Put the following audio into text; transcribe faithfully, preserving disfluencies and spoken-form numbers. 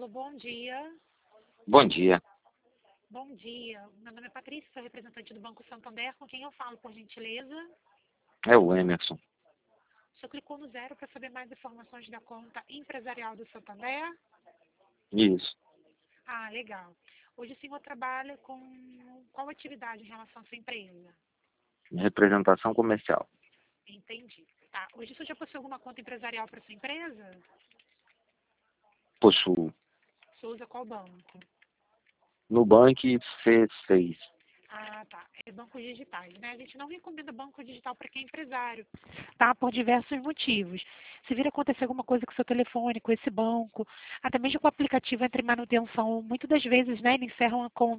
Alô, bom dia. Bom dia, Bom dia. Meu nome é Patrícia, sou representante do Banco Santander. Com quem eu falo, por gentileza? é o Emerson. O senhor clicou no zero para saber mais informações da conta empresarial do Santander? Isso, Ah, legal. Hoje o senhor trabalha com qual atividade em relação à sua empresa? representação comercial. Entendi. Tá. Hoje o senhor já possui alguma conta empresarial para sua empresa? Possuo O senhor usa qual banco? Nubank C seis. Ah, tá. É bancos digitais, né? A gente não recomenda banco digital para quem é empresário, tá? Por diversos motivos. Se vir acontecer alguma coisa com o seu telefone, com esse banco, até mesmo com o aplicativo entre manutenção, muitas das vezes, né, ele encerra uma conta